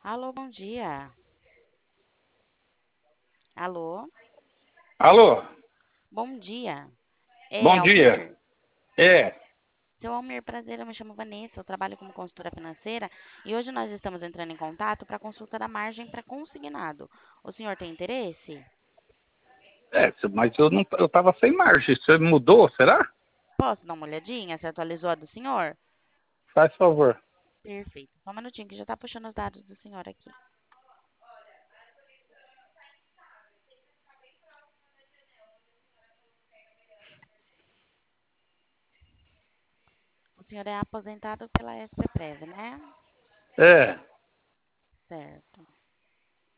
Alô, bom dia. Alô, Alô, bom dia. É bom dia. Almir? É, Seu Almir, prazer, eu me chamo Vanessa, eu trabalho como consultora financeira e hoje nós estamos entrando em contato para consulta da margem para consignado. O senhor tem interesse? mas eu tava sem margem. Você mudou, será? Posso dar uma olhadinha? Você atualizou a do senhor? Faz favor. Perfeito. Só um minutinho que já está puxando os dados do senhor aqui. O senhor é aposentado pela SP Prev, né? É, Certo.